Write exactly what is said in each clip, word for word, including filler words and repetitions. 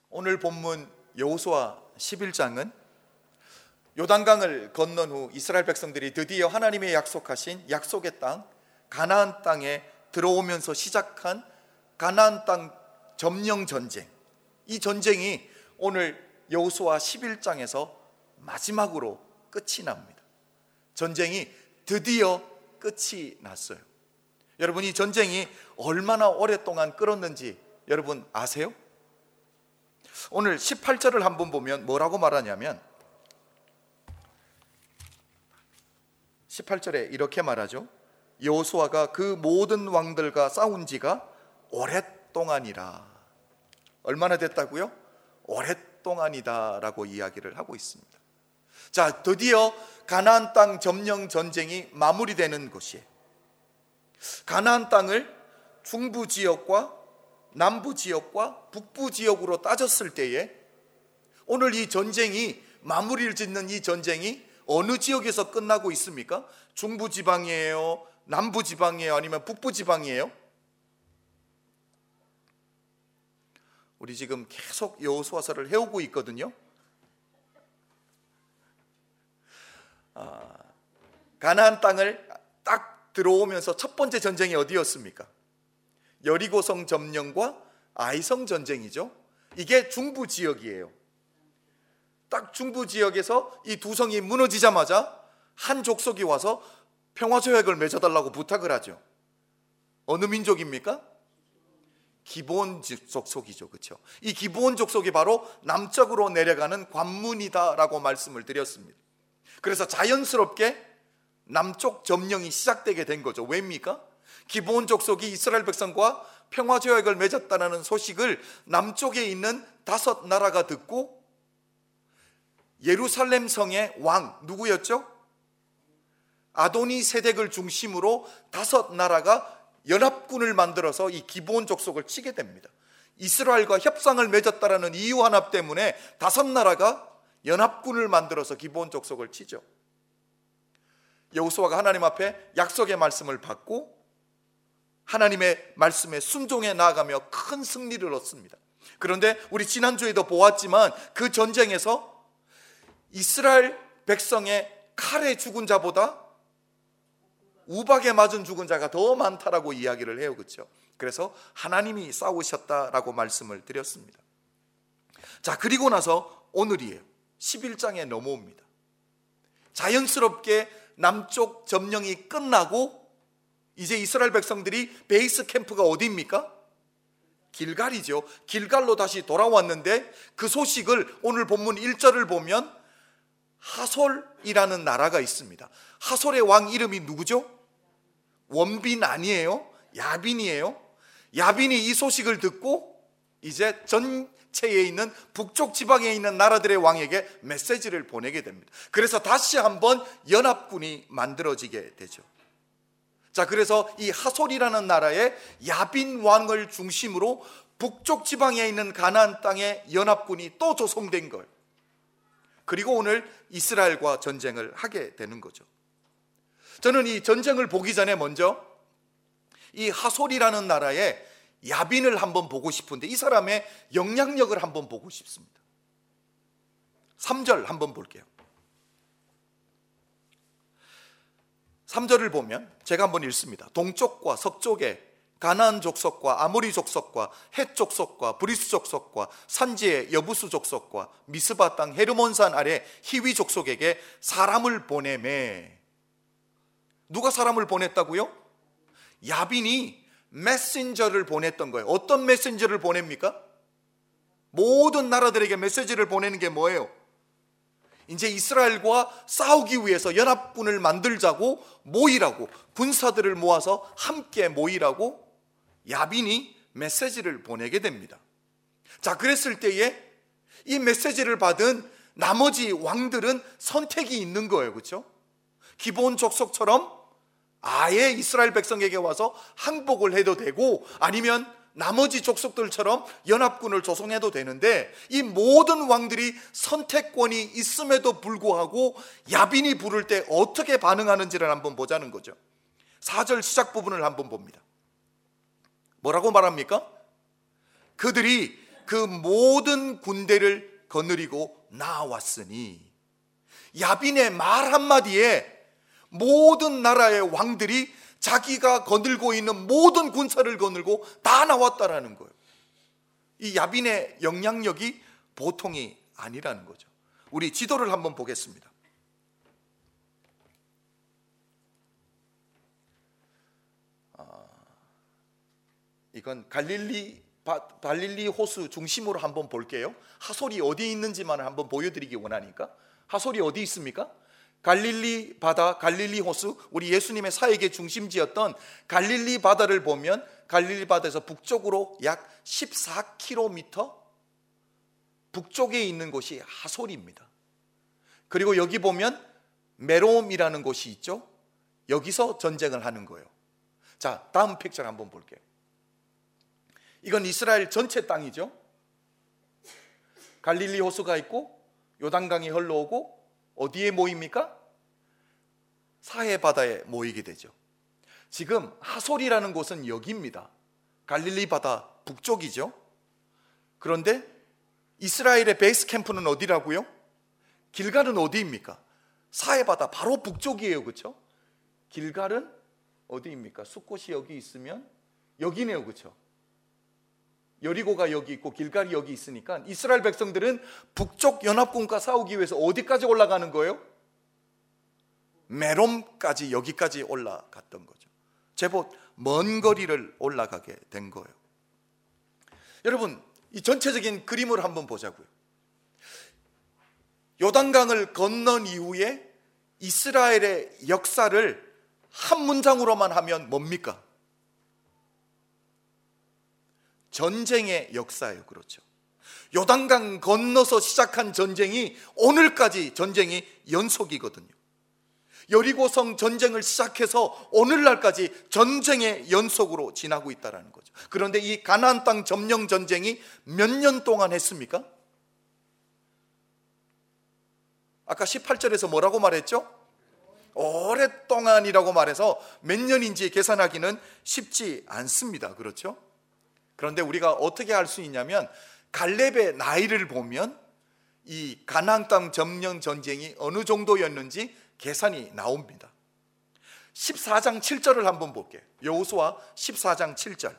오늘 본문 여호수아 십일 장은 요단강을 건넌 후 이스라엘 백성들이 드디어 하나님의 약속하신 약속의 땅 가나안 땅에 들어오면서 시작한 가나안 땅 점령 전쟁, 이 전쟁이 오늘 여호수아 십일 장에서 마지막으로 끝이 납니다. 전쟁이 드디어 끝이 났어요. 여러분, 이 전쟁이 얼마나 오랫동안 끌었는지 여러분 아세요? 오늘 십팔 절을 한번 보면 뭐라고 말하냐면 십팔 절에 이렇게 말하죠. 여호수아가 그 모든 왕들과 싸운 지가 오랫동안이라. 얼마나 됐다고요? 오랫동안이다 라고 이야기를 하고 있습니다. 자, 드디어 가나안 땅 점령 전쟁이 마무리되는 곳이에요. 가나안 땅을 중부 지역과 남부 지역과 북부 지역으로 따졌을 때에 오늘 이 전쟁이 마무리를 짓는 이 전쟁이 어느 지역에서 끝나고 있습니까? 중부 지방이에요? 남부 지방이에요? 아니면 북부 지방이에요? 우리 지금 계속 여호수아서를 해오고 있거든요. 아, 가나안 땅을 딱 들어오면서 첫 번째 전쟁이 어디였습니까? 여리고성 점령과 아이성 전쟁이죠. 이게 중부 지역이에요. 딱 중부 지역에서 이 두 성이 무너지자마자 한 족속이 와서 평화조약을 맺어달라고 부탁을 하죠. 어느 민족입니까? 기브온 족속이죠. 그렇죠? 이 기브온 족속이 바로 남쪽으로 내려가는 관문이다라고 말씀을 드렸습니다. 그래서 자연스럽게 남쪽 점령이 시작되게 된 거죠. 왜입니까? 기브온 족속이 이스라엘 백성과 평화조약을 맺었다는 소식을 남쪽에 있는 다섯 나라가 듣고 예루살렘 성의 왕 누구였죠? 아도니 세덱을 중심으로 다섯 나라가 연합군을 만들어서 이 기브온 족속을 치게 됩니다. 이스라엘과 협상을 맺었다는 이유 하나 때문에 다섯 나라가 연합군을 만들어서 기브온 족속을 치죠. 여호수아가 하나님 앞에 약속의 말씀을 받고 하나님의 말씀에 순종해 나아가며 큰 승리를 얻습니다. 그런데 우리 지난주에도 보았지만 그 전쟁에서 이스라엘 백성의 칼에 죽은 자보다 우박에 맞은 죽은 자가 더 많다라고 이야기를 해요. 그렇죠? 그래서 하나님이 싸우셨다라고 말씀을 드렸습니다. 자, 그리고 나서 오늘이에요. 십일 장에 넘어옵니다. 자연스럽게 남쪽 점령이 끝나고 이제 이스라엘 백성들이 베이스 캠프가 어디입니까? 길갈이죠. 길갈로 다시 돌아왔는데 그 소식을 오늘 본문 일 절을 보면 하솔이라는 나라가 있습니다. 하솔의 왕 이름이 누구죠? 원빈 아니에요? 야빈이에요. 야빈이 이 소식을 듣고 이제 전체에 있는 북쪽 지방에 있는 나라들의 왕에게 메시지를 보내게 됩니다. 그래서 다시 한번 연합군이 만들어지게 되죠. 자, 그래서 이 하솔이라는 나라의 야빈 왕을 중심으로 북쪽 지방에 있는 가나안 땅의 연합군이 또 조성된 거예요. 그리고 오늘 이스라엘과 전쟁을 하게 되는 거죠. 저는 이 전쟁을 보기 전에 먼저 이 하솔이라는 나라의 야빈을 한번 보고 싶은데 이 사람의 영향력을 한번 보고 싶습니다. 삼 절 한번 볼게요. 삼 절을 보면 제가 한번 읽습니다. 동쪽과 서쪽에 가나안 족속과 아모리 족속과 헷 족속과 브리스 족속과 산지의 여부수 족속과 미스바 땅 헤르몬산 아래 히위 족속에게 사람을 보내매. 누가 사람을 보냈다고요? 야빈이 메신저를 보냈던 거예요. 어떤 메신저를 보냅니까? 모든 나라들에게 메시지를 보내는 게 뭐예요? 이제 이스라엘과 싸우기 위해서 연합군을 만들자고 모이라고, 군사들을 모아서 함께 모이라고 야빈이 메시지를 보내게 됩니다. 자, 그랬을 때에 이 메시지를 받은 나머지 왕들은 선택이 있는 거예요. 그렇죠? 기브온 족속처럼 아예 이스라엘 백성에게 와서 항복을 해도 되고 아니면 나머지 족속들처럼 연합군을 조성해도 되는데 이 모든 왕들이 선택권이 있음에도 불구하고 야빈이 부를 때 어떻게 반응하는지를 한번 보자는 거죠. 사 절 시작 부분을 한번 봅니다. 뭐라고 말합니까? 그들이 그 모든 군대를 거느리고 나왔으니, 야빈의 말 한마디에 모든 나라의 왕들이 자기가 거들고 있는 모든 군사를 거느리고 다 나왔다라는 거예요. 이 야빈의 영향력이 보통이 아니라는 거죠. 우리 지도를 한번 보겠습니다. 아, 이건 갈릴리 갈릴리 호수 중심으로 한번 볼게요. 하솔이 어디 있는지만 한번 보여드리기 원하니까. 하솔이 어디 있습니까? 갈릴리 바다, 갈릴리 호수, 우리 예수님의 사역의 중심지였던 갈릴리 바다를 보면 갈릴리 바다에서 북쪽으로 약 십사 킬로미터 북쪽에 있는 곳이 하솔입니다. 그리고 여기 보면 메롬이라는 곳이 있죠. 여기서 전쟁을 하는 거예요. 자, 다음 픽처를 한번 볼게요. 이건 이스라엘 전체 땅이죠. 갈릴리 호수가 있고 요단강이 흘러오고 어디에 모입니까? 사해 바다에 모이게 되죠. 지금 하솔이라는 곳은 여기입니다. 갈릴리 바다 북쪽이죠. 그런데 이스라엘의 베이스 캠프는 어디라고요? 길갈은 어디입니까? 사해 바다 바로 북쪽이에요. 그렇죠? 길갈은 어디입니까? 숫곳이 여기 있으면 여기네요. 그렇죠? 여리고가 여기 있고 길갈이 여기 있으니까 이스라엘 백성들은 북쪽 연합군과 싸우기 위해서 어디까지 올라가는 거예요? 메롬까지, 여기까지 올라갔던 거죠. 제법 먼 거리를 올라가게 된 거예요. 여러분, 이 전체적인 그림을 한번 보자고요. 요단강을 건넌 이후에 이스라엘의 역사를 한 문장으로만 하면 뭡니까? 전쟁의 역사예요. 그렇죠? 요단강 건너서 시작한 전쟁이 오늘까지 전쟁이 연속이거든요. 여리고성 전쟁을 시작해서 오늘날까지 전쟁의 연속으로 지나고 있다는 거죠. 그런데 이 가나안 땅 점령 전쟁이 몇 년 동안 했습니까? 아까 십팔 절에서 뭐라고 말했죠? 오랫동안이라고 말해서 몇 년인지 계산하기는 쉽지 않습니다. 그렇죠? 그런데 우리가 어떻게 알 수 있냐면 갈렙의 나이를 보면 이 가나안 땅 점령 전쟁이 어느 정도였는지 계산이 나옵니다. 십사 장 칠 절을 한번 볼게요. 여호수아 십사 장 칠 절.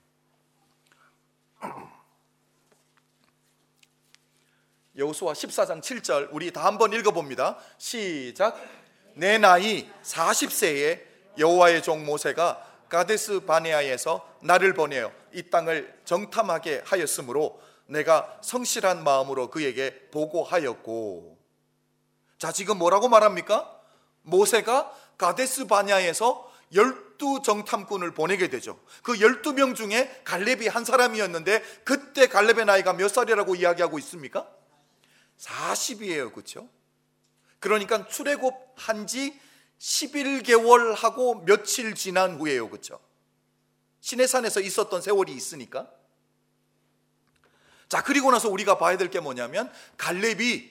여호수아 십사 장 칠 절 우리 다 한번 읽어봅니다. 시작. 내 나이 사십 세에 여호와의 종 모세가 가데스 바네아에서 나를 보내어 이 땅을 정탐하게 하였으므로 내가 성실한 마음으로 그에게 보고하였고. 자, 지금 뭐라고 말합니까? 모세가 가데스 바네아에서 열두 정탐꾼을 보내게 되죠. 그 열두 명 중에 갈렙이 한 사람이었는데 그때 갈렙의 나이가 몇 살이라고 이야기하고 있습니까? 사십이에요. 그렇죠? 그러니까 출애굽한 지 십일 개월 하고 며칠 지난 후에요. 그렇죠? 시내산에서 있었던 세월이 있으니까. 자, 그리고 나서 우리가 봐야 될 게 뭐냐면 갈렙이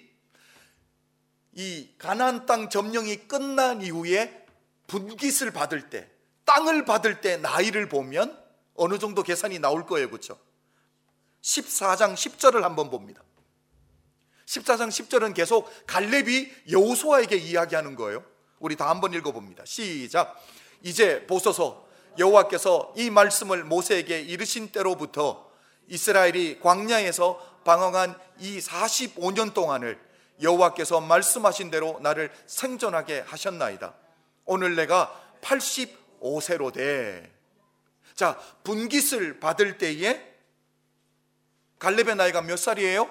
이 가나안 땅 점령이 끝난 이후에 분깃을 받을 때, 땅을 받을 때 나이를 보면 어느 정도 계산이 나올 거예요. 그렇죠? 십사 장 십 절을 한번 봅니다. 십사 장 십 절은 계속 갈렙이 여호수아에게 이야기하는 거예요. 우리 다 한번 읽어봅니다. 시작. 이제 보소서, 여호와께서 이 말씀을 모세에게 이르신 때로부터 이스라엘이 광야에서 방황한 이 사십오 년 동안을 여호와께서 말씀하신 대로 나를 생존하게 하셨나이다. 오늘 내가 팔십오 세로 돼. 자, 분깃을 받을 때에 갈렙의 나이가 몇 살이에요?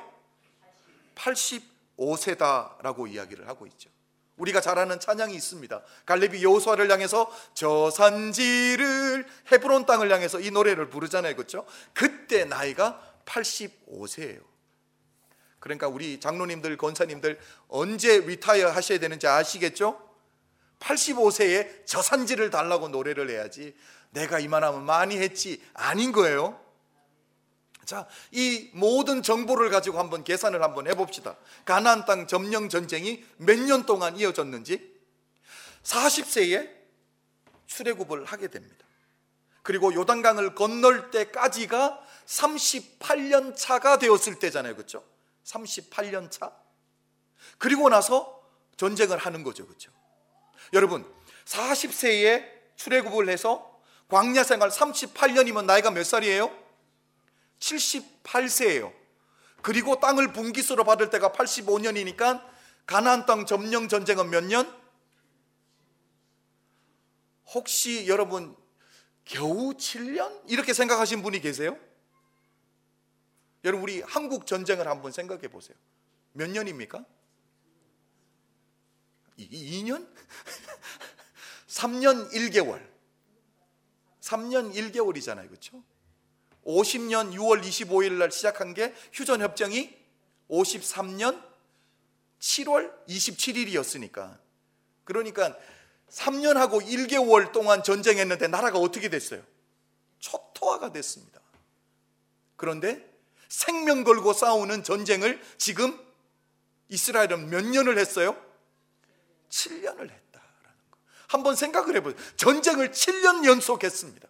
팔십오 세다라고 이야기를 하고 있죠. 우리가 잘 아는 찬양이 있습니다. 갈렙이 여호수아를 향해서 저 산지를 헤브론 땅을 향해서 이 노래를 부르잖아요. 그렇죠? 그때 나이가 팔십오 세예요. 그러니까 우리 장로님들, 권사님들 언제 리타이어 하셔야 되는지 아시겠죠? 팔십오 세에 저 산지를 달라고 노래를 해야지 내가 이만하면 많이 했지 아닌 거예요. 자, 이 모든 정보를 가지고 한번 계산을 한번 해봅시다. 가나안 땅 점령 전쟁이 몇 년 동안 이어졌는지. 사십 세에 출애굽을 하게 됩니다. 그리고 요단강을 건널 때까지가 삼십팔 년 차가 되었을 때잖아요. 그렇죠? 삼십팔 년 차. 그리고 나서 전쟁을 하는 거죠. 그렇죠? 여러분, 사십 세에 출애굽을 해서 광야 생활 삼십팔 년이면 나이가 몇 살이에요? 칠십팔 세예요. 그리고 땅을 분기수로 받을 때가 팔십오 년이니까 가나안 땅 점령 전쟁은 몇 년? 혹시 여러분 겨우 칠 년? 이렇게 생각하신 분이 계세요? 여러분, 우리 한국 전쟁을 한번 생각해 보세요. 몇 년입니까? 이 년? 삼 년 일 개월. 삼 년 일 개월이잖아요. 그렇죠? 오십 년 유월 이십오일 날 시작한 게 휴전협정이 오십삼 년 칠월 이십칠일이었으니까. 그러니까 삼 년하고 일 개월 동안 전쟁했는데 나라가 어떻게 됐어요? 초토화가 됐습니다. 그런데 생명 걸고 싸우는 전쟁을 지금 이스라엘은 몇 년을 했어요? 칠 년을 했다라는 거. 한번 생각을 해보세요. 전쟁을 칠 년 연속했습니다.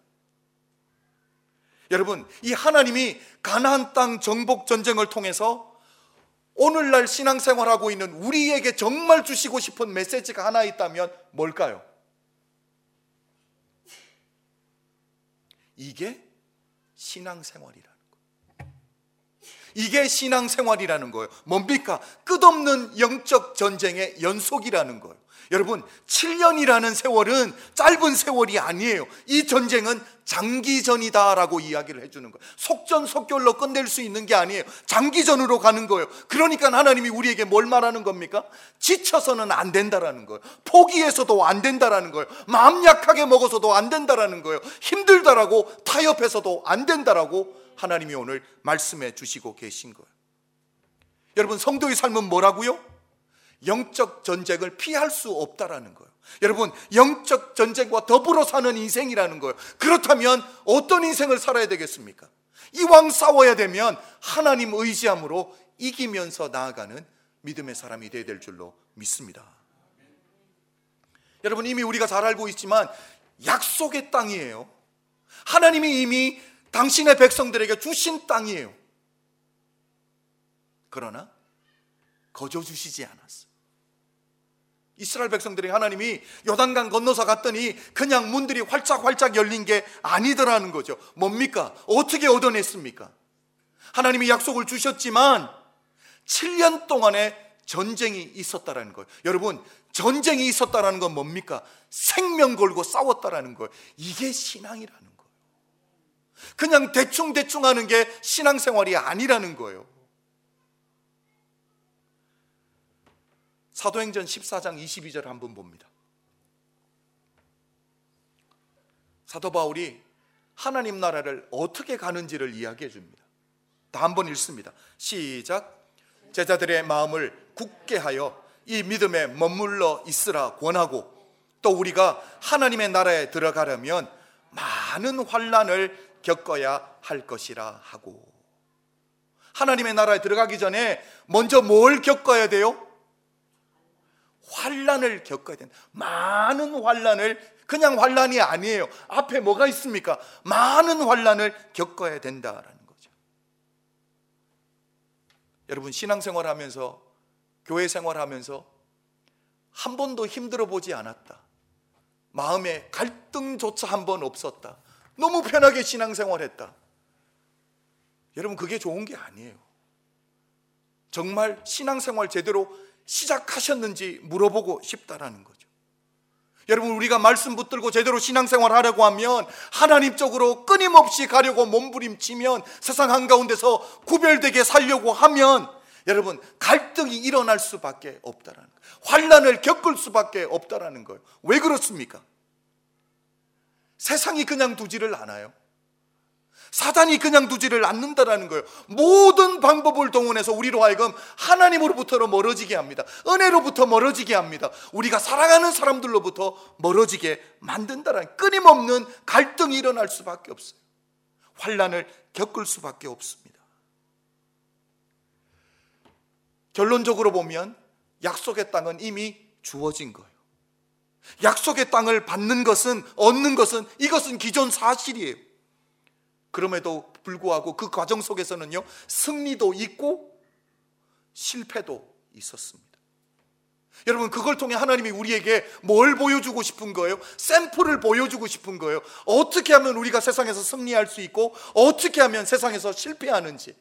여러분, 이 하나님이 가나안 땅 정복 전쟁을 통해서 오늘날 신앙생활하고 있는 우리에게 정말 주시고 싶은 메시지가 하나 있다면 뭘까요? 이게 신앙생활이라는 거예요. 이게 신앙생활이라는 거예요. 뭡니까? 끝없는 영적 전쟁의 연속이라는 거예요. 여러분, 칠 년이라는 세월은 짧은 세월이 아니에요. 이 전쟁은 장기전이다라고 이야기를 해주는 거예요. 속전속결로 끝낼 수 있는 게 아니에요. 장기전으로 가는 거예요. 그러니까 하나님이 우리에게 뭘 말하는 겁니까? 지쳐서는 안 된다라는 거예요. 포기해서도 안 된다라는 거예요. 마음 약하게 먹어서도 안 된다라는 거예요. 힘들다라고 타협해서도 안 된다라고 하나님이 오늘 말씀해 주시고 계신 거예요. 여러분, 성도의 삶은 뭐라고요? 영적 전쟁을 피할 수 없다라는 거예요. 여러분, 영적 전쟁과 더불어 사는 인생이라는 거예요. 그렇다면 어떤 인생을 살아야 되겠습니까? 이왕 싸워야 되면 하나님 의지함으로 이기면서 나아가는 믿음의 사람이 되어야 될 줄로 믿습니다. 여러분, 이미 우리가 잘 알고 있지만 약속의 땅이에요. 하나님이 이미 당신의 백성들에게 주신 땅이에요. 그러나 거저 주시지 않았어요. 이스라엘 백성들이 하나님이 요단강 건너서 갔더니 그냥 문들이 활짝활짝 열린 게 아니더라는 거죠. 뭡니까? 어떻게 얻어냈습니까? 하나님이 약속을 주셨지만 칠 년 동안의 전쟁이 있었다라는 거예요. 여러분, 전쟁이 있었다라는 건 뭡니까? 생명 걸고 싸웠다라는 거예요. 이게 신앙이라는 거예요. 그냥 대충대충 하는 게 신앙생활이 아니라는 거예요. 사도행전 십사 장 이십이 절 한번 봅니다. 사도 바울이 하나님 나라를 어떻게 가는지를 이야기해 줍니다. 다 한번 읽습니다. 시작. 제자들의 마음을 굳게 하여 이 믿음에 머물러 있으라 권하고, 또 우리가 하나님의 나라에 들어가려면 많은 환난을 겪어야 할 것이라 하고. 하나님의 나라에 들어가기 전에 먼저 뭘 겪어야 돼요? 환난을 겪어야 된다. 많은 환난을, 그냥 환난이 아니에요. 앞에 뭐가 있습니까? 많은 환난을 겪어야 된다라는 거죠. 여러분, 신앙생활하면서, 교회 생활하면서 한 번도 힘들어 보지 않았다. 마음에 갈등조차 한 번 없었다. 너무 편하게 신앙생활했다. 여러분, 그게 좋은 게 아니에요. 정말 신앙생활 제대로 시작하셨는지 물어보고 싶다라는 거죠. 여러분, 우리가 말씀 붙들고 제대로 신앙생활 하려고 하면, 하나님 쪽으로 끊임없이 가려고 몸부림치면, 세상 한가운데서 구별되게 살려고 하면 여러분, 갈등이 일어날 수밖에 없다라는 거예요. 환난을 겪을 수밖에 없다라는 거예요. 왜 그렇습니까? 세상이 그냥 두지를 않아요. 사단이 그냥 두지를 않는다라는 거예요. 모든 방법을 동원해서 우리로 하여금 하나님으로부터 멀어지게 합니다. 은혜로부터 멀어지게 합니다. 우리가 사랑하는 사람들로부터 멀어지게 만든다라는, 끊임없는 갈등이 일어날 수밖에 없어요. 환난을 겪을 수밖에 없습니다. 결론적으로 보면 약속의 땅은 이미 주어진 거예요. 약속의 땅을 받는 것은, 얻는 것은, 이것은 기존 사실이에요. 그럼에도 불구하고 그 과정 속에서는요, 승리도 있고 실패도 있었습니다. 여러분, 그걸 통해 하나님이 우리에게 뭘 보여주고 싶은 거예요? 샘플을 보여주고 싶은 거예요. 어떻게 하면 우리가 세상에서 승리할 수 있고 어떻게 하면 세상에서 실패하는지.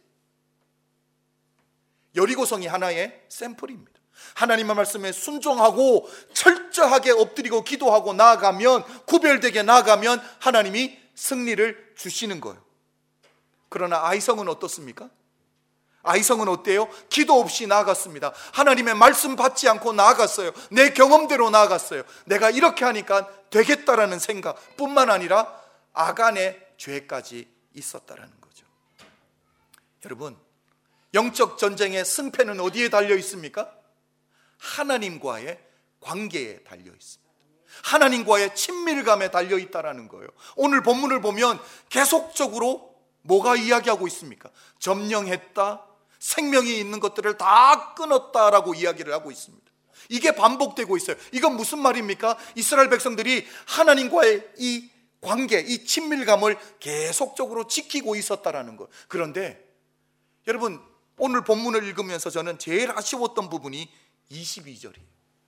여리고성이 하나의 샘플입니다. 하나님의 말씀에 순종하고 철저하게 엎드리고 기도하고 나아가면, 구별되게 나아가면 하나님이 승리를 주시는 거예요. 그러나 아이성은 어떻습니까? 아이성은 어때요? 기도 없이 나아갔습니다. 하나님의 말씀 받지 않고 나아갔어요. 내 경험대로 나아갔어요. 내가 이렇게 하니까 되겠다라는 생각뿐만 아니라 아간의 죄까지 있었다라는 거죠. 여러분, 영적 전쟁의 승패는 어디에 달려 있습니까? 하나님과의 관계에 달려 있습니다. 하나님과의 친밀감에 달려 있다라는 거예요. 오늘 본문을 보면 계속적으로 뭐가 이야기하고 있습니까? 점령했다, 생명이 있는 것들을 다 끊었다라고 이야기를 하고 있습니다. 이게 반복되고 있어요. 이건 무슨 말입니까? 이스라엘 백성들이 하나님과의 이 관계, 이 친밀감을 계속적으로 지키고 있었다라는 거예요. 그런데 여러분, 오늘 본문을 읽으면서 저는 제일 아쉬웠던 부분이 이십이 절이에요.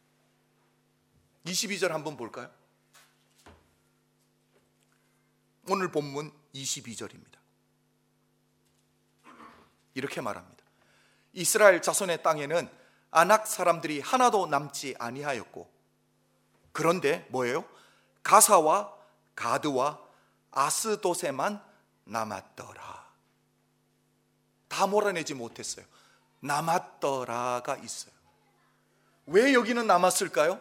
이십이 절 한번 볼까요? 오늘 본문 이십이 절입니다. 이렇게 말합니다. 이스라엘 자손의 땅에는 아낙 사람들이 하나도 남지 아니하였고, 그런데 뭐예요? 가사와 가드와 아스도세만 남았더라. 다 몰아내지 못했어요. 남았더라가 있어요. 왜 여기는 남았을까요?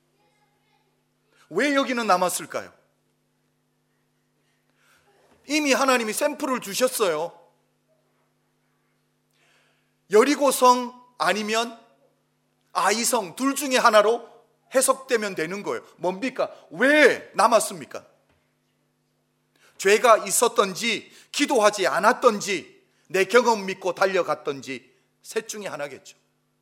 왜 여기는 남았을까요? 이미 하나님이 샘플을 주셨어요. 여리고성 아니면 아이성 둘 중에 하나로 해석되면 되는 거예요. 뭡니까? 왜 남았습니까? 죄가 있었던지, 기도하지 않았던지, 내 경험 믿고 달려갔던지 셋 중에 하나겠죠.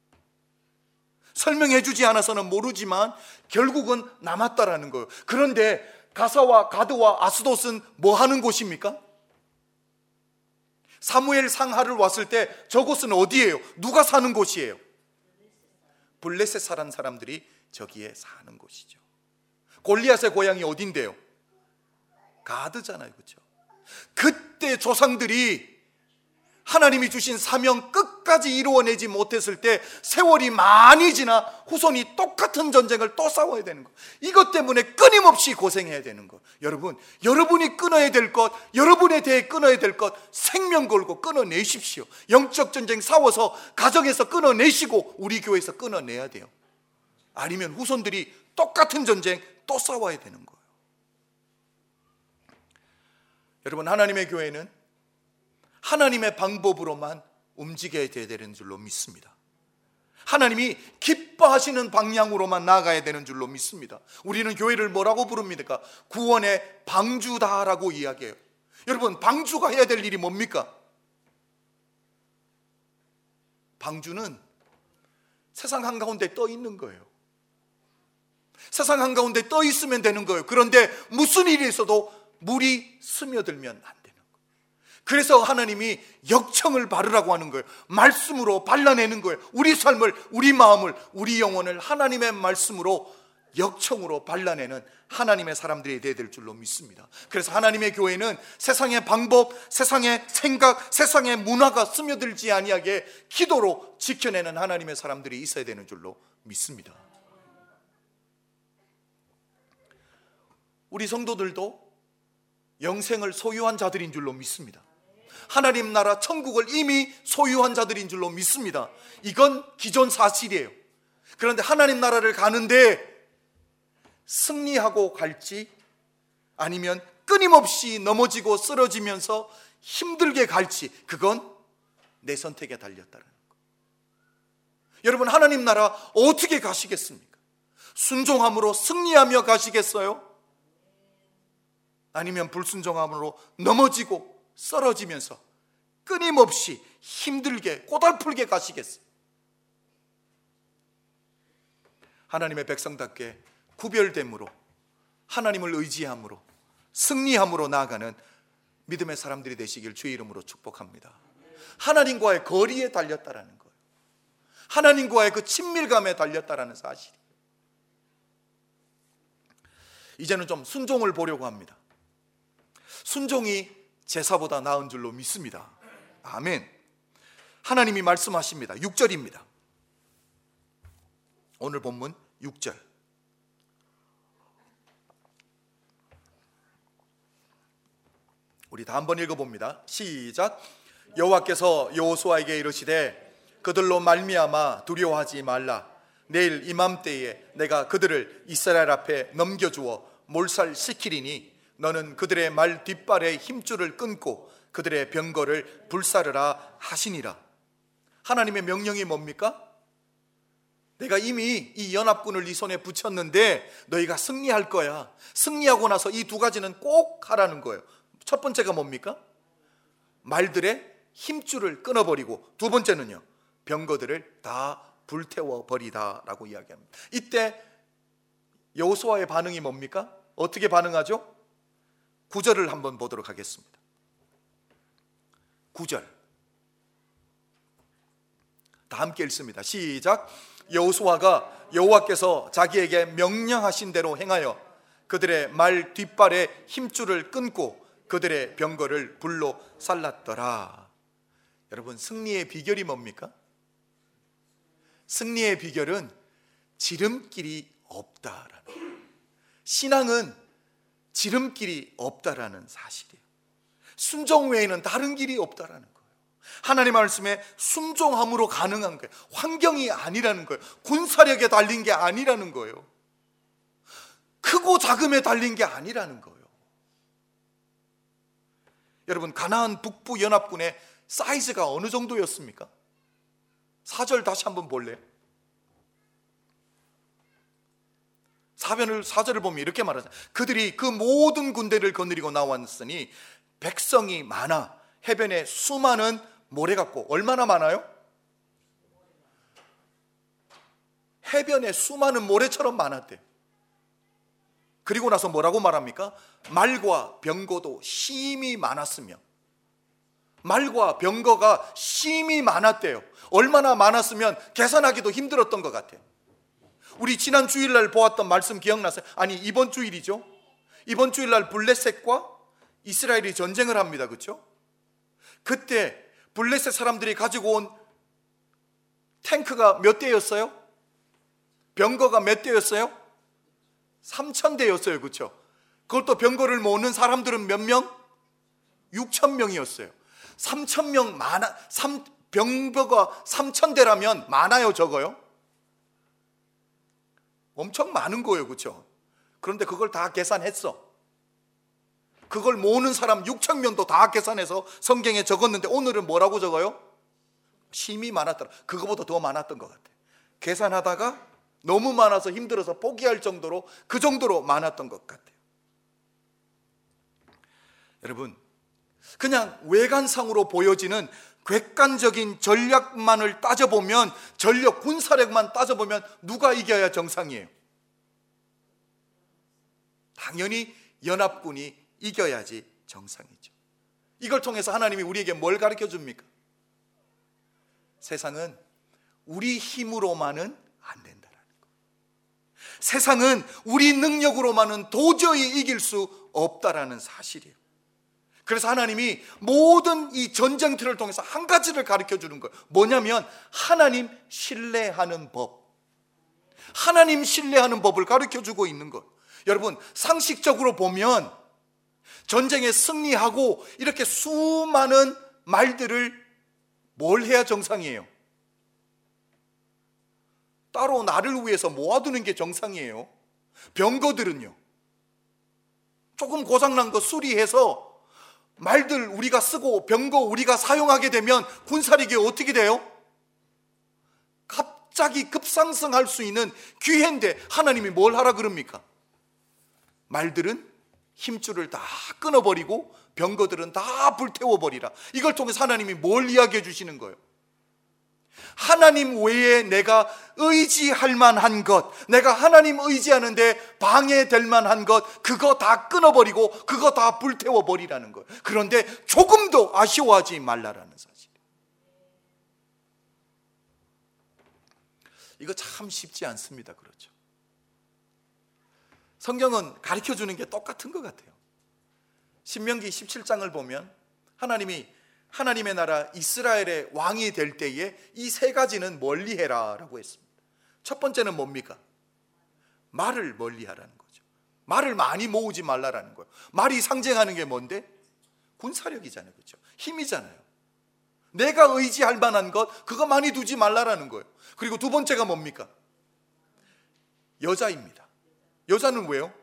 설명해 주지 않아서는 모르지만 결국은 남았다라는 거예요. 그런데 가사와 가드와 아스돗은 뭐 하는 곳입니까? 사무엘 상하를 왔을 때 저곳은 어디예요? 누가 사는 곳이에요? 블레셋 사는 사람들이 저기에 사는 곳이죠. 골리앗의 고향이 어딘데요? 가드잖아요, 그렇죠? 그때 조상들이 하나님이 주신 사명 끝까지 이루어내지 못했을 때 세월이 많이 지나 후손이 똑같은 전쟁을 또 싸워야 되는 것, 이것 때문에 끊임없이 고생해야 되는 것. 여러분, 여러분이 끊어야 될 것, 여러분에 대해 끊어야 될 것 생명 걸고 끊어내십시오. 영적 전쟁 싸워서 가정에서 끊어내시고 우리 교회에서 끊어내야 돼요. 아니면 후손들이 똑같은 전쟁 또 싸워야 되는 거예요. 여러분, 하나님의 교회는 하나님의 방법으로만 움직여야 되는 줄로 믿습니다. 하나님이 기뻐하시는 방향으로만 나아가야 되는 줄로 믿습니다. 우리는 교회를 뭐라고 부릅니까? 구원의 방주다라고 이야기해요. 여러분, 방주가 해야 될 일이 뭡니까? 방주는 세상 한가운데 떠 있는 거예요. 세상 한가운데 떠 있으면 되는 거예요. 그런데 무슨 일이 있어도 물이 스며들면 안 돼요. 그래서 하나님이 역청을 바르라고 하는 거예요. 말씀으로 발라내는 거예요. 우리 삶을, 우리 마음을, 우리 영혼을 하나님의 말씀으로 역청으로 발라내는 하나님의 사람들이 되어야 될 줄로 믿습니다. 그래서 하나님의 교회는 세상의 방법, 세상의 생각, 세상의 문화가 스며들지 아니하게 기도로 지켜내는 하나님의 사람들이 있어야 되는 줄로 믿습니다. 우리 성도들도 영생을 소유한 자들인 줄로 믿습니다. 하나님 나라 천국을 이미 소유한 자들인 줄로 믿습니다. 이건 기존 사실이에요. 그런데 하나님 나라를 가는데 승리하고 갈지 아니면 끊임없이 넘어지고 쓰러지면서 힘들게 갈지, 그건 내 선택에 달렸다는 거. 여러분, 하나님 나라 어떻게 가시겠습니까? 순종함으로 승리하며 가시겠어요? 아니면 불순종함으로 넘어지고 쓰러지면서 끊임없이 힘들게 고달프게 가시겠어요? 하나님의 백성답게 구별됨으로, 하나님을 의지함으로, 승리함으로 나아가는 믿음의 사람들이 되시길 주의 이름으로 축복합니다. 하나님과의 거리에 달렸다라는 거예요. 하나님과의 그 친밀감에 달렸다라는 사실. 이제는 좀 순종을 보려고 합니다. 순종이 제사보다 나은 줄로 믿습니다. 아멘. 하나님이 말씀하십니다. 육 절입니다. 오늘 본문 육 절. 우리 다 한번 읽어봅니다. 시작. 여호와께서 여호수아에게 이르시되 그들로 말미암아 두려워하지 말라. 내일 이맘때에 내가 그들을 이스라엘 앞에 넘겨주어 몰살시키리니 너는 그들의 말 뒷발에 힘줄을 끊고 그들의 병거를 불사르라 하시니라. 하나님의 명령이 뭡니까? 내가 이미 이 연합군을 네 손에 붙였는데 너희가 승리할 거야. 승리하고 나서 이 두 가지는 꼭 하라는 거예요. 첫 번째가 뭡니까? 말들의 힘줄을 끊어버리고, 두 번째는요, 병거들을 다 불태워 버리다라고 이야기합니다. 이때 여호수아의 반응이 뭡니까? 어떻게 반응하죠? 구 절을 한번 보도록 하겠습니다. 구 절 다 함께 읽습니다. 시작. 여호수아가 여호와께서 자기에게 명령하신 대로 행하여 그들의 말 뒷발에 힘줄을 끊고 그들의 병거를 불로 살랐더라. 여러분, 승리의 비결이 뭡니까? 승리의 비결은 지름길이 없다라는 거예요. 신앙은 지름길이 없다라는 사실이에요. 순종 외에는 다른 길이 없다라는 거예요. 하나님 말씀에 순종함으로 가능한 거예요. 환경이 아니라는 거예요. 군사력에 달린 게 아니라는 거예요. 크고 작음에 달린 게 아니라는 거예요. 여러분, 가나안 북부 연합군의 사이즈가 어느 정도였습니까? 사 절 다시 한번 볼래요? 사 절을 보면 이렇게 말하잖아요. 그들이 그 모든 군대를 거느리고 나왔으니 백성이 많아 해변에 수많은 모래 같고. 얼마나 많아요? 해변에 수많은 모래처럼 많았대요. 그리고 나서 뭐라고 말합니까? 말과 병거도 심히 많았으며. 말과 병거가 심히 많았대요. 얼마나 많았으면 계산하기도 힘들었던 것 같아요. 우리 지난 주일날 보았던 말씀 기억나세요? 아니, 이번 주일이죠. 이번 주일날 블레셋과 이스라엘이 전쟁을 합니다. 그렇죠? 그때 블레셋 사람들이 가지고 온 탱크가 몇 대였어요? 병거가 몇 대였어요? 삼천 대였어요. 그렇죠? 그것도 병거를 모으는 사람들은 몇 명? 육천 명이었어요. 삼천 명 많아. 삼, 병거가 삼천 대라면 많아요, 적어요? 엄청 많은 거예요. 그렇죠? 그런데 그걸 다 계산했어. 그걸 모으는 사람 육천 명도 다 계산해서 성경에 적었는데 오늘은 뭐라고 적어요? 심히 많았더라. 그거보다 더 많았던 것 같아요. 계산하다가 너무 많아서 힘들어서 포기할 정도로, 그 정도로 많았던 것 같아요. 여러분, 그냥 외관상으로 보여지는 객관적인 전략만을 따져보면, 전력 군사력만 따져보면 누가 이겨야 정상이에요? 당연히 연합군이 이겨야지 정상이죠. 이걸 통해서 하나님이 우리에게 뭘 가르쳐 줍니까? 세상은 우리 힘으로만은 안 된다라는 거예요. 세상은 우리 능력으로만은 도저히 이길 수 없다라는 사실이에요. 그래서 하나님이 모든 이 전쟁터를 통해서 한 가지를 가르쳐 주는 거예요. 뭐냐면 하나님 신뢰하는 법. 하나님 신뢰하는 법을 가르쳐 주고 있는 거예요. 여러분, 상식적으로 보면 전쟁에 승리하고 이렇게 수많은 말들을 뭘 해야 정상이에요? 따로 나를 위해서 모아두는 게 정상이에요. 병거들은요, 조금 고장난 거 수리해서 말들 우리가 쓰고 병거 우리가 사용하게 되면 군사력이 어떻게 돼요? 갑자기 급상승할 수 있는 기회인데 하나님이 뭘 하라 그럽니까? 말들은 힘줄을 다 끊어버리고 병거들은 다 불태워버리라. 이걸 통해서 하나님이 뭘 이야기해 주시는 거예요? 하나님 외에 내가 의지할 만한 것, 내가 하나님 의지하는데 방해될 만한 것, 그거 다 끊어버리고 그거 다 불태워버리라는 거예요. 그런데 조금도 아쉬워하지 말라라는 사실. 이거 참 쉽지 않습니다. 그렇죠? 성경은 가르쳐주는 게 똑같은 것 같아요. 신명기 십칠 장을 보면 하나님이 하나님의 나라 이스라엘의 왕이 될 때에 이 세 가지는 멀리해라 라고 했습니다. 첫 번째는 뭡니까? 말을 멀리하라는 거죠. 말을 많이 모으지 말라라는 거예요. 말이 상징하는 게 뭔데? 군사력이잖아요. 그렇죠? 힘이잖아요. 내가 의지할 만한 것, 그거 많이 두지 말라라는 거예요. 그리고 두 번째가 뭡니까? 여자입니다. 여자는 왜요?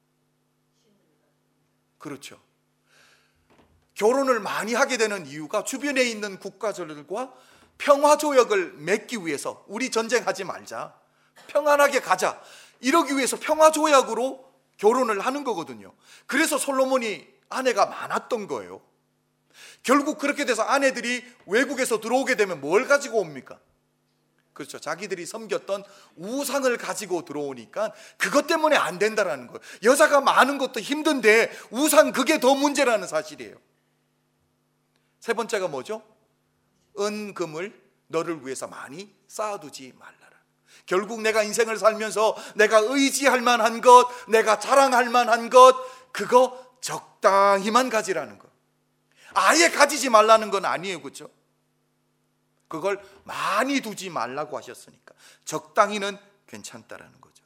그렇죠. 결혼을 많이 하게 되는 이유가 주변에 있는 국가들과 평화조약을 맺기 위해서, 우리 전쟁하지 말자, 평안하게 가자, 이러기 위해서 평화조약으로 결혼을 하는 거거든요. 그래서 솔로몬이 아내가 많았던 거예요. 결국 그렇게 돼서 아내들이 외국에서 들어오게 되면 뭘 가지고 옵니까? 그렇죠. 자기들이 섬겼던 우상을 가지고 들어오니까 그것 때문에 안 된다라는 거예요. 여자가 많은 것도 힘든데 우상, 그게 더 문제라는 사실이에요. 세 번째가 뭐죠? 은금을 너를 위해서 많이 쌓아두지 말라라. 결국 내가 인생을 살면서 내가 의지할 만한 것, 내가 자랑할 만한 것, 그거 적당히만 가지라는 거. 아예 가지지 말라는 건 아니에요. 그렇죠? 그걸 많이 두지 말라고 하셨으니까 적당히는 괜찮다라는 거죠.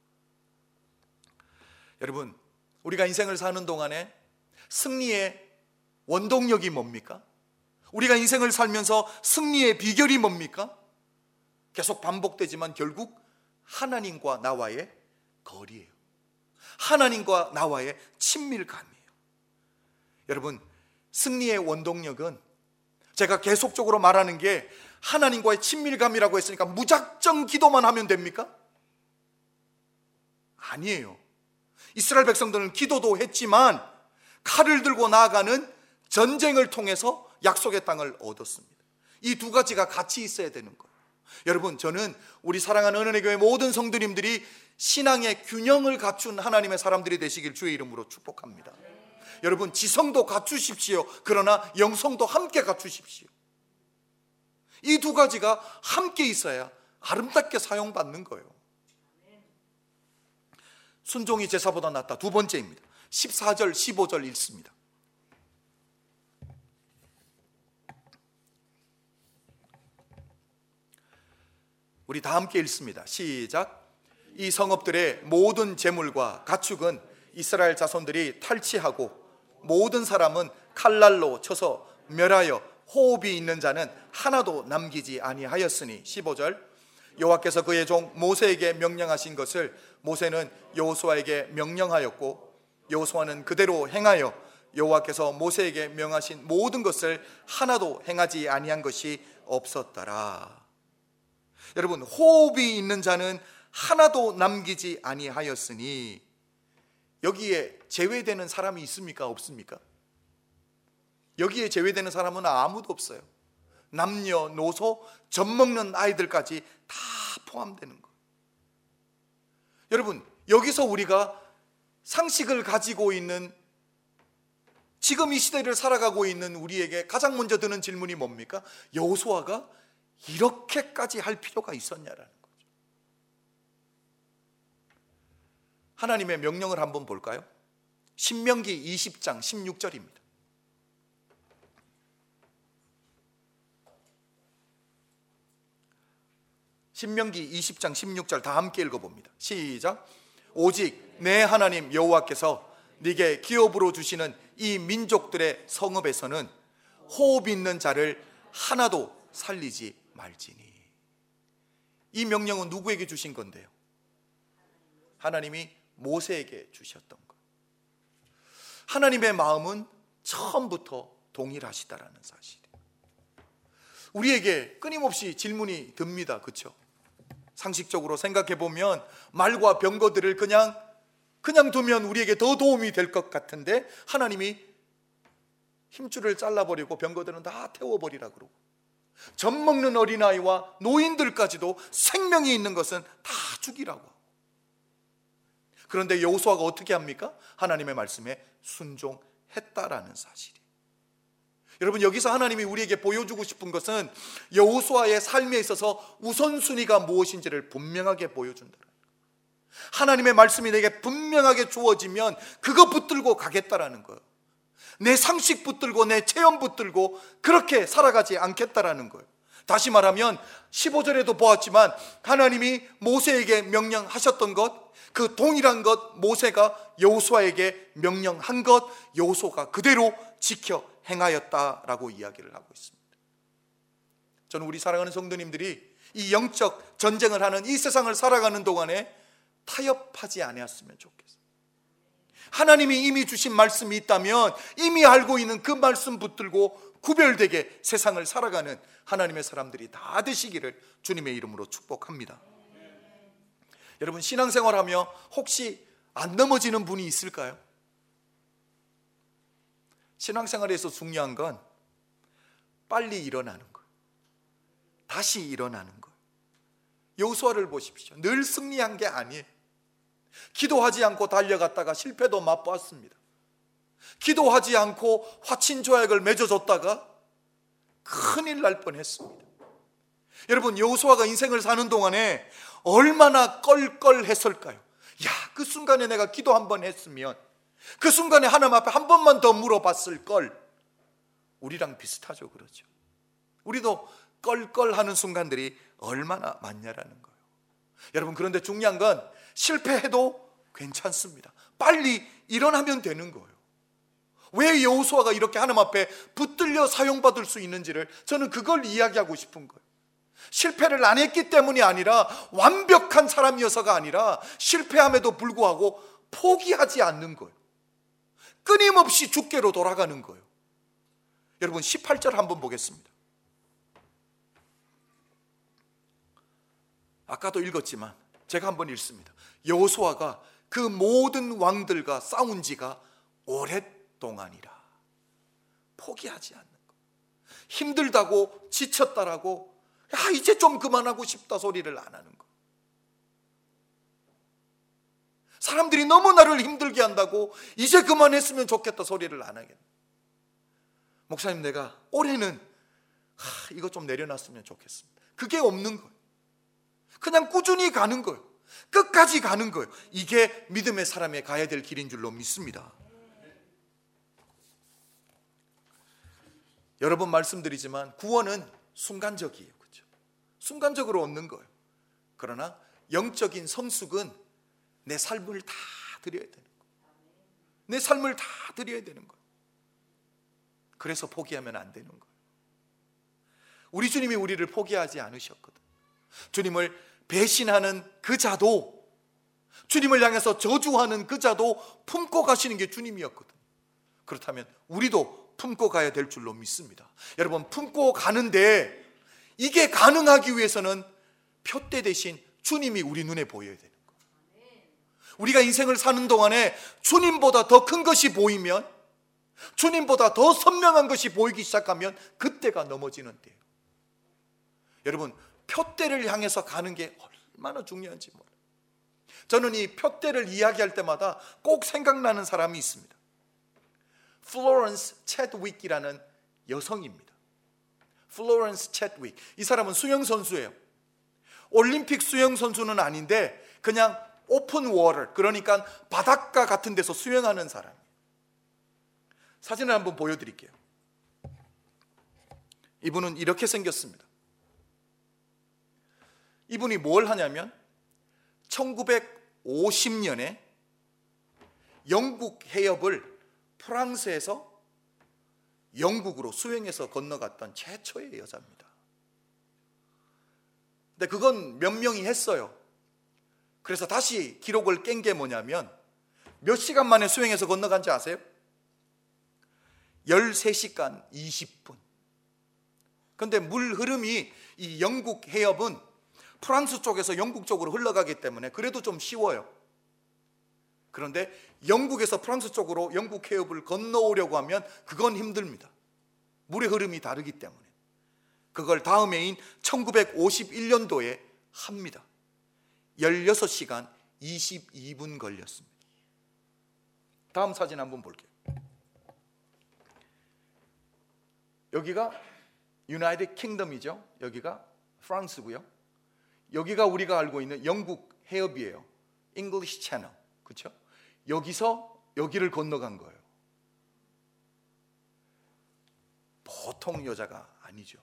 여러분, 우리가 인생을 사는 동안에 승리의 원동력이 뭡니까? 우리가 인생을 살면서 승리의 비결이 뭡니까? 계속 반복되지만 결국 하나님과 나와의 거리예요. 하나님과 나와의 친밀감이에요. 여러분, 승리의 원동력은 제가 계속적으로 말하는 게 하나님과의 친밀감이라고 했으니까 무작정 기도만 하면 됩니까? 아니에요. 이스라엘 백성들은 기도도 했지만 칼을 들고 나아가는 전쟁을 통해서 약속의 땅을 얻었습니다. 이 두 가지가 같이 있어야 되는 거예요. 여러분, 저는 우리 사랑하는 은혜의 교회 모든 성도님들이 신앙의 균형을 갖춘 하나님의 사람들이 되시길 주의 이름으로 축복합니다. 여러분, 지성도 갖추십시오. 그러나 영성도 함께 갖추십시오. 이 두 가지가 함께 있어야 아름답게 사용받는 거예요. 순종이 제사보다 낫다. 두 번째입니다. 십사 절 십오 절 읽습니다. 우리 다 함께 읽습니다. 시작. 이 성읍들의 모든 재물과 가축은 이스라엘 자손들이 탈취하고 모든 사람은 칼날로 쳐서 멸하여 호흡이 있는 자는 하나도 남기지 아니하였으니. 십오 절. 여호와께서 그의 종 모세에게 명령하신 것을 모세는 여호수아에게 명령하였고 여호수아는 그대로 행하여 여호와께서 모세에게 명하신 모든 것을 하나도 행하지 아니한 것이 없었더라. 여러분, 호흡이 있는 자는 하나도 남기지 아니하였으니, 여기에 제외되는 사람이 있습니까? 없습니까? 여기에 제외되는 사람은 아무도 없어요. 남녀노소, 젖먹는 아이들까지 다 포함되는 거예요. 여러분, 여기서 우리가 상식을 가지고 있는, 지금 이 시대를 살아가고 있는 우리에게 가장 먼저 드는 질문이 뭡니까? 여호수아가 이렇게까지 할 필요가 있었냐라는 거죠. 하나님의 명령을 한번 볼까요? 신명기 이십 장 십육 절입니다. 신명기 이십 장 십육 절 다 함께 읽어봅니다. 시작. 오직 내 하나님 여호와께서 네게 기업으로 주시는 이 민족들의 성읍에서는 호흡 있는 자를 하나도 살리지 말지니. 이 명령은 누구에게 주신 건데요? 하나님이 모세에게 주셨던 것. 하나님의 마음은 처음부터 동일하시다라는 사실이에요. 우리에게 끊임없이 질문이 듭니다. 그렇죠? 상식적으로 생각해 보면 말과 병거들을 그냥 그냥 두면 우리에게 더 도움이 될 것 같은데 하나님이 힘줄을 잘라버리고 병거들은 다 태워버리라 그러고, 젖 먹는 어린아이와 노인들까지도 생명이 있는 것은 다 죽이라고. 그런데 여호수아가 어떻게 합니까? 하나님의 말씀에 순종했다라는 사실이. 여러분, 여기서 하나님이 우리에게 보여주고 싶은 것은 여호수아의 삶에 있어서 우선순위가 무엇인지를 분명하게 보여준다. 하나님의 말씀이 내게 분명하게 주어지면 그거 붙들고 가겠다라는 거예요. 내 상식 붙들고 내 체험 붙들고 그렇게 살아가지 않겠다라는 거예요. 다시 말하면 십오 절에도 보았지만 하나님이 모세에게 명령하셨던 것, 그 동일한 것 모세가 여호수아에게 명령한 것 여호수아가 그대로 지켜 행하였다라고 이야기를 하고 있습니다. 저는 우리 사랑하는 성도님들이 이 영적 전쟁을 하는 이 세상을 살아가는 동안에 타협하지 않았으면 좋겠어요. 하나님이 이미 주신 말씀이 있다면 이미 알고 있는 그 말씀 붙들고 구별되게 세상을 살아가는 하나님의 사람들이 다 되시기를 주님의 이름으로 축복합니다. 여러분, 신앙생활하며 혹시 안 넘어지는 분이 있을까요? 신앙생활에서 중요한 건 빨리 일어나는 거예요. 다시 일어나는 거예요. 여호수아를 보십시오. 늘 승리한 게 아니에요. 기도하지 않고 달려갔다가 실패도 맛보았습니다. 기도하지 않고 화친조약을 맺어줬다가 큰일 날 뻔했습니다. 여러분, 여호수아가 인생을 사는 동안에 얼마나 껄껄했을까요? 야, 그 순간에 내가 기도 한번 했으면, 그 순간에 하나님 앞에 한 번만 더 물어봤을 걸. 우리랑 비슷하죠, 그렇죠? 우리도 껄껄하는 순간들이 얼마나 많냐라는 거예요. 여러분, 그런데 중요한 건 실패해도 괜찮습니다. 빨리 일어나면 되는 거예요. 왜 여호수아가 이렇게 하나님 앞에 붙들려 사용받을 수 있는지를 저는 그걸 이야기하고 싶은 거예요. 실패를 안 했기 때문이 아니라, 완벽한 사람이어서가 아니라 실패함에도 불구하고 포기하지 않는 거예요. 끊임없이 주께로 돌아가는 거예요. 여러분, 십팔 절 한번 보겠습니다. 아까도 읽었지만 제가 한번 읽습니다. 여호수아가 그 모든 왕들과 싸운 지가 오랫동안이라. 포기하지 않는 거. 힘들다고 지쳤다라고, 야, 이제 좀 그만하고 싶다 소리를 안 하는 거. 사람들이 너무 나를 힘들게 한다고 이제 그만했으면 좋겠다 소리를 안 하겠네. 목사님, 내가 올해는 하, 이거 좀 내려놨으면 좋겠습니다. 그게 없는 거예요. 그냥 꾸준히 가는 거예요. 끝까지 가는 거예요. 이게 믿음의 사람이 가야 될 길인 줄로 믿습니다. 여러 번 말씀드리지만 구원은 순간적이에요. 그렇죠? 순간적으로 얻는 거예요. 그러나 영적인 성숙은 내 삶을 다 드려야 되는 거예요. 내 삶을 다 드려야 되는 거예요. 그래서 포기하면 안 되는 거예요. 우리 주님이 우리를 포기하지 않으셨거든. 주님을 배신하는 그 자도, 주님을 향해서 저주하는 그 자도 품고 가시는 게 주님이었거든. 그렇다면 우리도 품고 가야 될 줄로 믿습니다. 여러분, 품고 가는데 이게 가능하기 위해서는 표대 대신 주님이 우리 눈에 보여야 되는 거예요. 우리가 인생을 사는 동안에 주님보다 더 큰 것이 보이면, 주님보다 더 선명한 것이 보이기 시작하면 그때가 넘어지는 때예요. 여러분, 표대를 향해서 가는 게 얼마나 중요한지 몰라요. 저는 이 표대를 이야기할 때마다 꼭 생각나는 사람이 있습니다. 플로렌스 채드윅이라는 여성입니다. 플로렌스 채드윅. 이 사람은 수영선수예요. 올림픽 수영선수는 아닌데 그냥 오픈 워터, 그러니까 바닷가 같은 데서 수영하는 사람이에요. 사진을 한번 보여드릴게요. 이분은 이렇게 생겼습니다. 이분이 뭘 하냐면 천구백오십 년에 영국 해협을 프랑스에서 영국으로 수영해서 건너갔던 최초의 여자입니다. 근데 그건 몇 명이 했어요. 그래서 다시 기록을 깬 게 뭐냐면 몇 시간 만에 수영해서 건너간지 아세요? 열세 시간 이십 분. 근데 물 흐름이, 이 영국 해협은 프랑스 쪽에서 영국 쪽으로 흘러가기 때문에 그래도 좀 쉬워요. 그런데 영국에서 프랑스 쪽으로 영국 해협을 건너오려고 하면 그건 힘듭니다. 물의 흐름이 다르기 때문에. 그걸 다음 해인 천구백오십일 년도에 합니다. 열여섯 시간 이십이 분 걸렸습니다. 다음 사진 한번 볼게요. 여기가 유나이티드 킹덤이죠. 여기가 프랑스고요. 여기가 우리가 알고 있는 영국 해협이에요. English Channel. 그렇죠? 여기서 여기를 건너간 거예요. 보통 여자가 아니죠.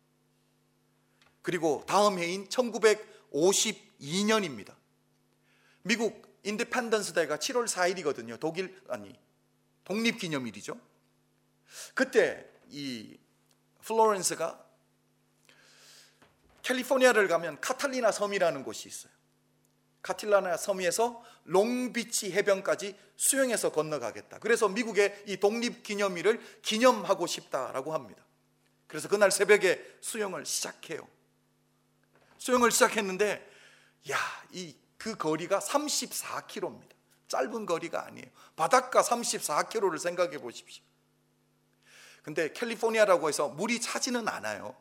그리고 다음 해인 천구백오십이 년입니다. 미국 인디펜던스 데이가 칠월 사일이거든요. 독일 아니 독립기념일이죠. 그때 이 플로렌스가 캘리포니아를 가면 카탈리나 섬이라는 곳이 있어요. 카탈리나 섬에서 롱비치 해변까지 수영해서 건너가겠다. 그래서 미국의 이 독립기념일을 기념하고 싶다라고 합니다. 그래서 그날 새벽에 수영을 시작해요. 수영을 시작했는데 야, 이 그 거리가 삼십사 킬로미터입니다. 짧은 거리가 아니에요. 바닷가 삼십사 킬로미터를 생각해 보십시오. 근데 캘리포니아라고 해서 물이 차지는 않아요.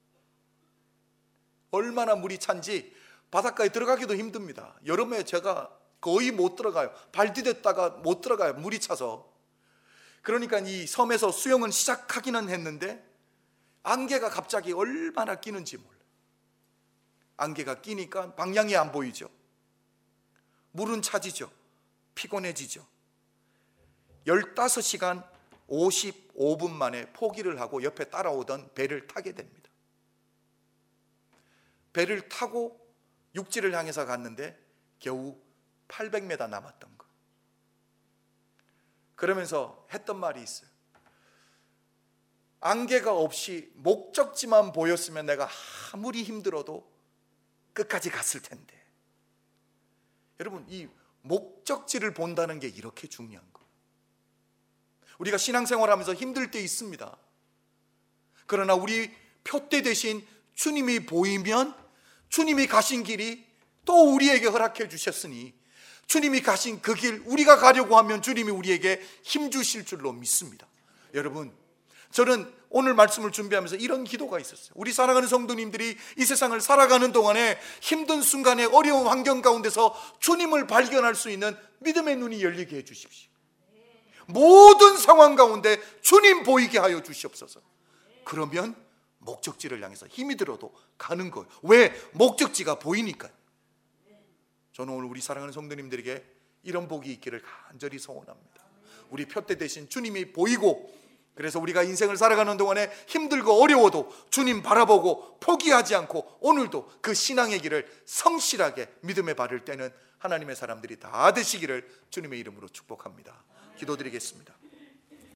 얼마나 물이 찬지 바닷가에 들어가기도 힘듭니다. 여름에 제가 거의 못 들어가요. 발 디뎠다가 못 들어가요. 물이 차서. 그러니까 이 섬에서 수영은 시작하기는 했는데 안개가 갑자기 얼마나 끼는지 몰라요. 안개가 끼니까 방향이 안 보이죠. 물은 차지죠. 피곤해지죠. 열다섯 시간 오십오 분 만에 포기를 하고 옆에 따라오던 배를 타게 됩니다. 배를 타고 육지를 향해서 갔는데 겨우 팔백 미터 남았던 거. 그러면서 했던 말이 있어요. 안개가 없이 목적지만 보였으면 내가 아무리 힘들어도 끝까지 갔을 텐데. 여러분, 이 목적지를 본다는 게 이렇게 중요한 거예요. 우리가 신앙생활하면서 힘들 때 있습니다. 그러나 우리 표대 대신 주님이 보이면 주님이 가신 길이 또 우리에게 허락해 주셨으니 주님이 가신 그 길 우리가 가려고 하면 주님이 우리에게 힘 주실 줄로 믿습니다. 여러분, 저는 오늘 말씀을 준비하면서 이런 기도가 있었어요. 우리 사랑하는 성도님들이 이 세상을 살아가는 동안에 힘든 순간에 어려운 환경 가운데서 주님을 발견할 수 있는 믿음의 눈이 열리게 해 주십시오. 모든 상황 가운데 주님 보이게 하여 주시옵소서. 그러면 목적지를 향해서 힘이 들어도 가는 거예요. 왜? 목적지가 보이니까요. 저는 오늘 우리 사랑하는 성도님들에게 이런 복이 있기를 간절히 소원합니다. 우리 표대 대신 주님이 보이고, 그래서 우리가 인생을 살아가는 동안에 힘들고 어려워도 주님 바라보고 포기하지 않고 오늘도 그 신앙의 길을 성실하게 믿음에 바를 때는 하나님의 사람들이 다 되시기를 주님의 이름으로 축복합니다. 기도드리겠습니다.